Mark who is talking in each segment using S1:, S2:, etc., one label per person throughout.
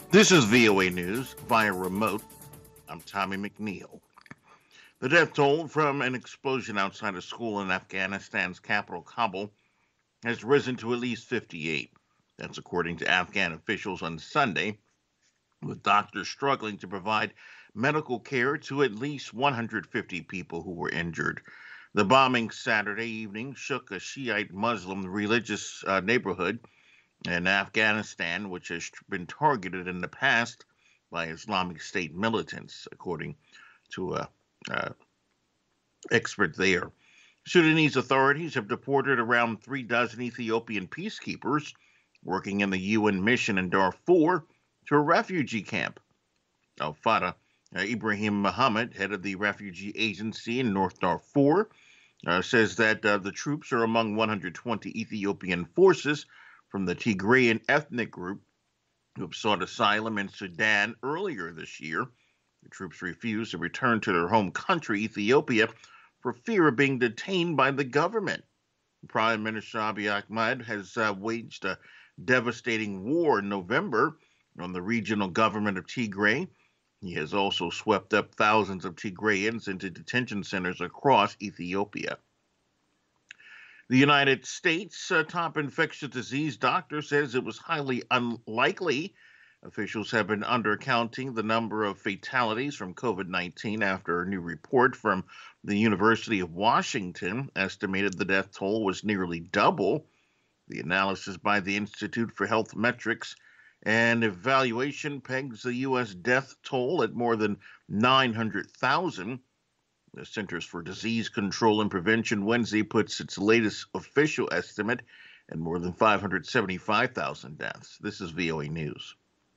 S1: This is VOA News via remote. I'm Tommy McNeil. The death toll from an explosion outside a school in Afghanistan's capital, Kabul, has risen to at least 58. That's according to Afghan officials on Sunday, with doctors struggling to provide medical care to at least 150 people who were injured. The bombing Saturday evening shook a Shiite Muslim religious neighborhood in Afghanistan, which has been targeted in the past by Islamic State militants, according to a expert there. Sudanese authorities have deported around 3 dozen Ethiopian peacekeepers working in the UN mission in Darfur to a refugee camp. Al Fatah Ibrahim Mohammed, head of the refugee agency in North Darfur, says that the troops are among 120 Ethiopian forces from the Tigrayan ethnic group who have sought asylum in Sudan earlier this year. The troops refused to return to their home country, Ethiopia, for fear of being detained by the government. Prime Minister Abiy Ahmed has waged a devastating war in November on the regional government of Tigray. He has also swept up thousands of Tigrayans into detention centers across Ethiopia. The United States top infectious disease doctor says it was highly unlikely officials have been undercounting the number of fatalities from COVID-19 after a new report from the University of Washington estimated the death toll was nearly double. The analysis by the Institute for Health Metrics and Evaluation pegs the U.S. death toll at more than 900,000. The Centers for Disease Control and Prevention Wednesday puts its latest official estimate at more than 575,000 deaths. This is VOA News.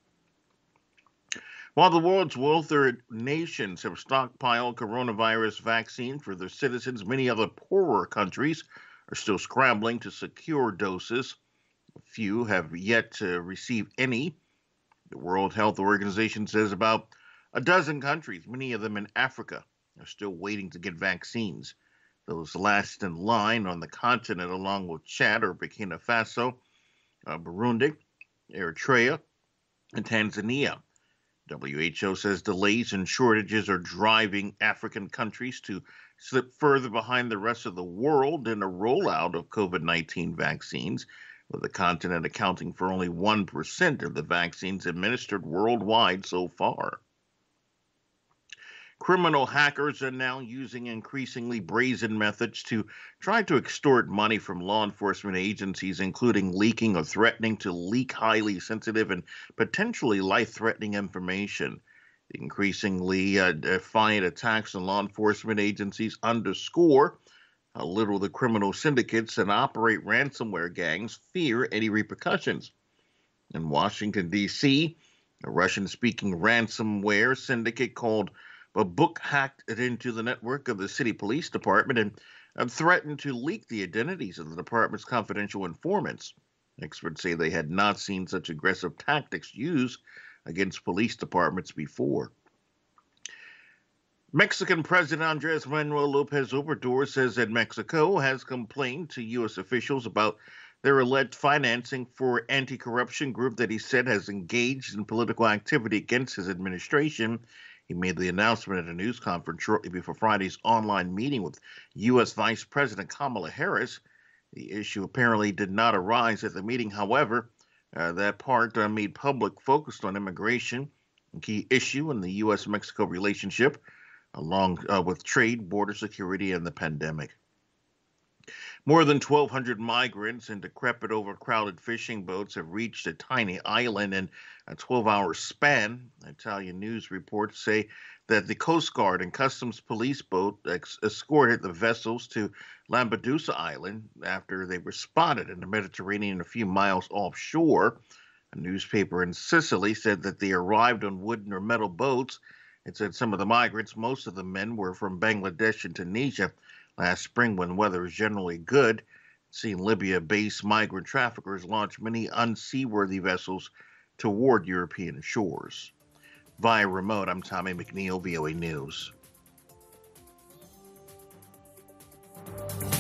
S1: While the world's wealthier nations have stockpiled coronavirus vaccine for their citizens, many other poorer countries are still scrambling to secure doses. A few have yet to receive any. The World Health Organization says about a dozen countries, many of them in Africa, are still waiting to get vaccines. Those last in line on the continent, along with Chad or Burkina Faso, Burundi, Eritrea, and Tanzania. WHO says delays and shortages are driving African countries to slip further behind the rest of the world in a rollout of COVID-19 vaccines, with the continent accounting for only 1% of the vaccines administered worldwide so far. Criminal hackers are now using increasingly brazen methods to try to extort money from law enforcement agencies, including leaking or threatening to leak highly sensitive and potentially life-threatening information. The increasingly defiant attacks on law enforcement agencies underscore how little the criminal syndicates that operate ransomware gangs fear any repercussions. In Washington, D.C., a Russian-speaking ransomware syndicate called a book hacked it into the network of the city police department and threatened to leak the identities of the department's confidential informants. Experts say they had not seen such aggressive tactics used against police departments before. Mexican President Andres Manuel Lopez Obrador says that Mexico has complained to U.S. officials about their alleged financing for anti-corruption group that he said has engaged in political activity against his administration. He made the announcement at a news conference shortly before Friday's online meeting with U.S. Vice President Kamala Harris. The issue apparently did not arise at the meeting. However, that part made public focused on immigration, a key issue in the U.S.-Mexico relationship, along with trade, border security, and the pandemic. More than 1,200 migrants in decrepit, overcrowded fishing boats have reached a tiny island in a 12-hour span. Italian news reports say that the Coast Guard and Customs Police boat escorted the vessels to Lampedusa Island after they were spotted in the Mediterranean a few miles offshore. A newspaper in Sicily said that they arrived on wooden or metal boats. It said some of the migrants, most of the men, were from Bangladesh and Tunisia last spring when weather was generally good. Seen Libya-based migrant traffickers launch many unseaworthy vessels toward European shores. Via remote, I'm Tommy McNeil, VOA News.